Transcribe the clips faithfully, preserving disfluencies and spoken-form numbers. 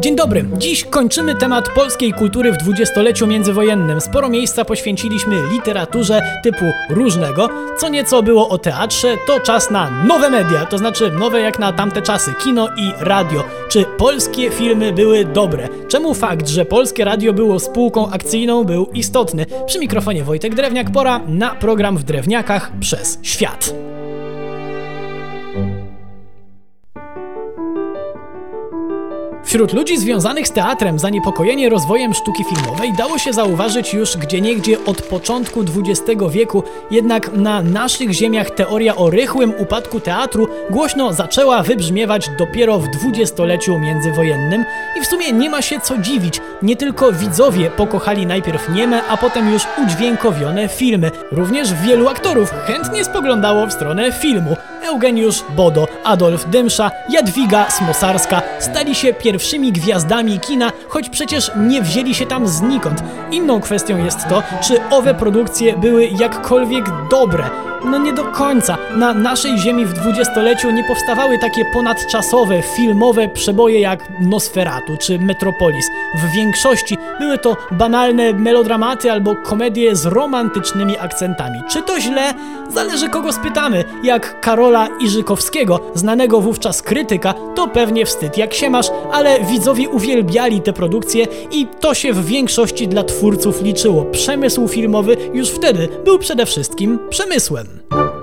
Dzień dobry. Dziś kończymy temat polskiej kultury w dwudziestoleciu międzywojennym. Sporo miejsca poświęciliśmy literaturze typu różnego. Co nieco było o teatrze, to czas na nowe media, to znaczy nowe jak na tamte czasy, kino i radio. Czy polskie filmy były dobre? Czemu fakt, że Polskie Radio było spółką akcyjną, był istotny? Przy mikrofonie Wojtek Drewniak, pora na program W Drewniakach przez świat. Wśród ludzi związanych z teatrem zaniepokojenie rozwojem sztuki filmowej dało się zauważyć już gdzieniegdzie od początku dwudziestego wieku, jednak na naszych ziemiach teoria o rychłym upadku teatru głośno zaczęła wybrzmiewać dopiero w dwudziestoleciu międzywojennym i w sumie nie ma się co dziwić, nie tylko widzowie pokochali najpierw nieme, a potem już udźwiękowione filmy. Również wielu aktorów chętnie spoglądało w stronę filmu. Eugeniusz Bodo, Adolf Dymsza, Jadwiga Smosarska stali się pierwszymi gwiazdami kina, choć przecież nie wzięli się tam znikąd. Inną kwestią jest to, czy owe produkcje były jakkolwiek dobre. No nie do końca. Na naszej ziemi w dwudziestoleciu nie powstawały takie ponadczasowe, filmowe przeboje jak Nosferatu czy Metropolis. W większości były to banalne melodramaty albo komedie z romantycznymi akcentami. Czy to źle? Zależy kogo spytamy. Jak Karola Iżykowskiego, znanego wówczas krytyka, to pewnie wstyd jak się masz, ale widzowie uwielbiali te produkcje i to się w większości dla twórców liczyło. Przemysł filmowy już wtedy był przede wszystkim przemysłem.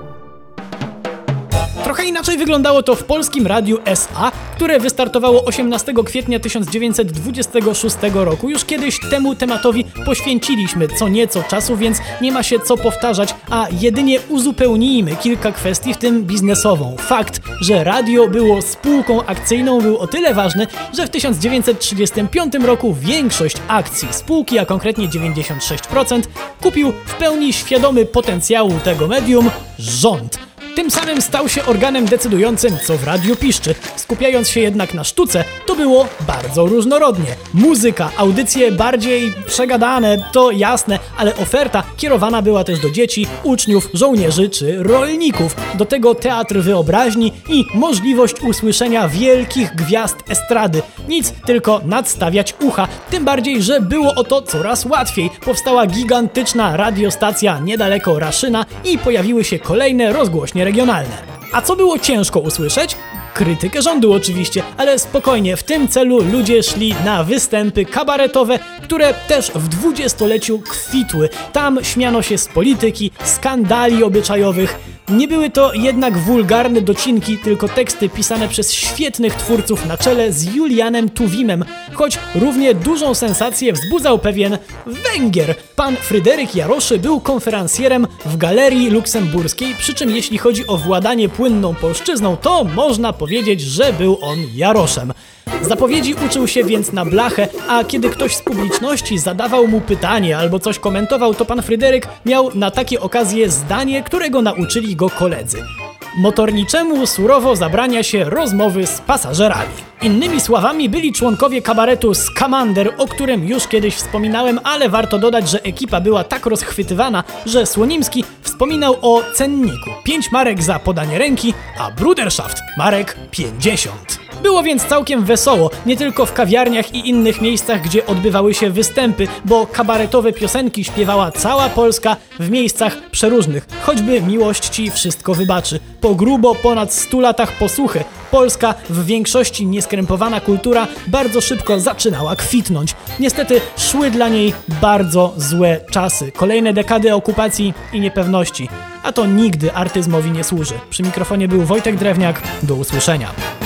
Trochę inaczej wyglądało to w Polskim Radiu S A, które wystartowało osiemnastego kwietnia tysiąc dziewięćset dwudziestego szóstego roku. Już kiedyś temu tematowi poświęciliśmy co nieco czasu, więc nie ma się co powtarzać, a jedynie uzupełnijmy kilka kwestii, w tym biznesową. Fakt, że radio było spółką akcyjną, był o tyle ważny, że w tysiąc dziewięćset trzydziestym piątym roku większość akcji spółki, a konkretnie dziewięćdziesiąt sześć procent, kupił w pełni świadomy potencjału tego medium rząd. Tym samym stał się organem decydującym, co w radiu piszczy. Skupiając się jednak na sztuce, to było bardzo różnorodnie. Muzyka, audycje bardziej przegadane, to jasne, ale oferta kierowana była też do dzieci, uczniów, żołnierzy czy rolników. Do tego teatr wyobraźni i możliwość usłyszenia wielkich gwiazd estrady. Nic, tylko nadstawiać ucha. Tym bardziej, że było o to coraz łatwiej. Powstała gigantyczna radiostacja niedaleko Raszyna i pojawiły się kolejne rozgłośnie regionalne. A co było ciężko usłyszeć? Krytykę rządu oczywiście, ale spokojnie, w tym celu ludzie szli na występy kabaretowe, które też w dwudziestoleciu kwitły. Tam śmiano się z polityki, skandali obyczajowych. Nie były to jednak wulgarne docinki, tylko teksty pisane przez świetnych twórców na czele z Julianem Tuwimem, choć równie dużą sensację wzbudzał pewien Węgier. Pan Fryderyk Jaroszy był konferencjerem w Galerii Luksemburskiej, przy czym jeśli chodzi o władanie płynną polszczyzną, to można powiedzieć, że był on Jaroszem. Zapowiedzi uczył się więc na blachę, a kiedy ktoś z publiczności zadawał mu pytanie albo coś komentował, to pan Fryderyk miał na takie okazje zdanie, którego nauczyli go koledzy. Motorniczemu surowo zabrania się rozmowy z pasażerami. Innymi słowami byli członkowie kabaretu Skamander, o którym już kiedyś wspominałem, ale warto dodać, że ekipa była tak rozchwytywana, że Słonimski wspominał o cenniku. pięć marek za podanie ręki, a Bruderschaft marek pięćdziesiąt. Było więc całkiem wesoło, nie tylko w kawiarniach i innych miejscach, gdzie odbywały się występy, bo kabaretowe piosenki śpiewała cała Polska w miejscach przeróżnych. Choćby Miłość ci wszystko wybaczy. Po grubo ponad stu latach posłuchy Polska, w większości nieskrępowana kultura, bardzo szybko zaczynała kwitnąć. Niestety szły dla niej bardzo złe czasy. Kolejne dekady okupacji i niepewności. A to nigdy artyzmowi nie służy. Przy mikrofonie był Wojtek Drewniak. Do usłyszenia.